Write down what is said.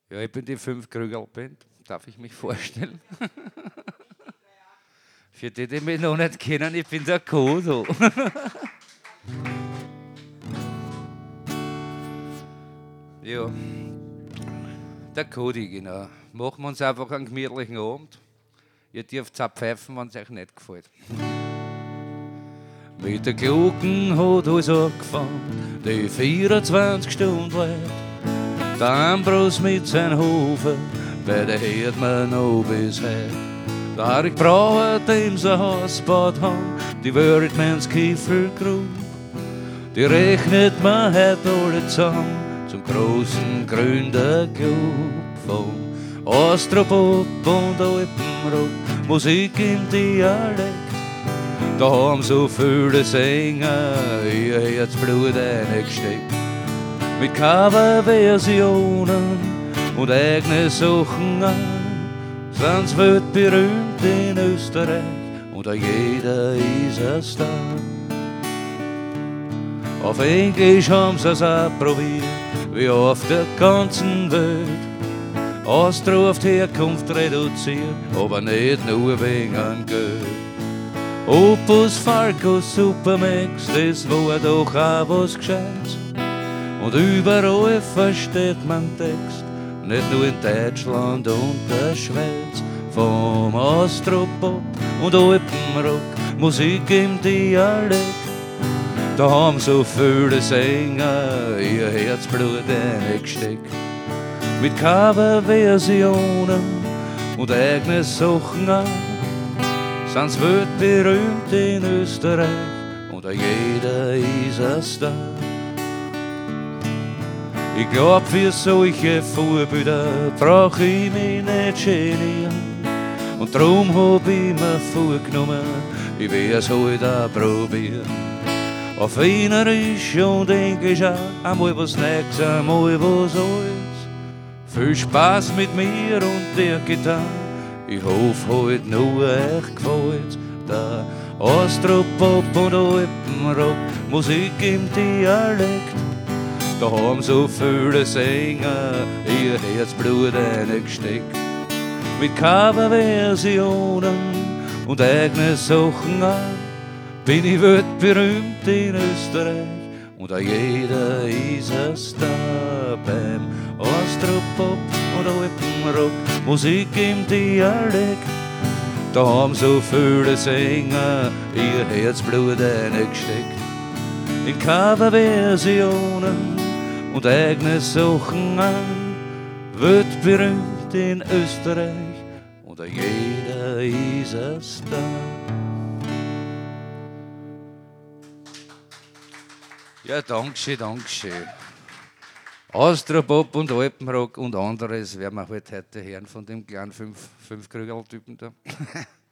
Ja, ich bin die 5 Krügerl-Band. Darf ich mich vorstellen? Für die, die mich noch nicht kennen, ich bin der Kodo. Ja, der Cody, genau. Machen wir uns einfach einen gemütlichen Abend. Ihr dürft auch pfeifen, wenn es euch nicht gefällt. Mit der Glocken hat alles angefangen, die 24 Stunden weit. Der Ambros mit seinem Hofer, bei der hört man noch bis heute. Der Harry Brauer, dem sie ein Haus gebaut haben, die Wörtmans Kiefergrub, die rechnet man heute alle zusammen zum großen grünen Club vom Austropop und Alpenrock, Musik im Dialekt. Da haben so viele Sänger ihr Herzblut eingesteckt. Mit Coverversionen und eigene Sachen an, sind's weltberühmt in Österreich und auch jeder ist ein Star. Auf Englisch haben sie's auch probiert, wie auf der ganzen Welt. Austro auf die Herkunft reduziert, aber nicht nur wegen an Geld. Opus, Falco, Supermax, das war doch auch was Gescheites. Und überall versteht man Text, nicht nur in Deutschland und der Schweiz. Vom Austropop und Alpenrock, Musik im Dialekt. Da haben so viele Sänger ihr Herzblut eingesteckt. Mit Coverversionen und eigene Sachen an, sind's weltberühmt in Österreich und auch jeder ist ein Star. Ich glaub, für solche Vorbilder brauch ich mich nicht genieren. Und drum hab ich mir vorgenommen, ich werd's halt auch probieren. Auf Wienerisch und Englisch auch, einmal was Neues, einmal was Altes. Viel Spaß mit mir und der Gitarre, ich hoffe halt nur euch gefällt's. Der Austropop und Alpenrock, Musik im Dialekt. Da haben so viele Sänger ihr Herzblut eingesteckt. Mit Coverversionen und eigene Sachen an, bin ich weltberühmt in Österreich und auch jeder ist ein Star. Beim Austropop und Alpenrock, Musik im Dialekt. Da haben so viele Sänger ihr Herzblut eingesteckt. In Coverversionen und eigene Sachen an, weltberühmt in Österreich und auch jeder ist ein Star. Ja, Dankeschön, Dankeschön. Austropop und Alpenrock und anderes werden wir halt heute hören von dem kleinen 5 Krügerl-Typen da.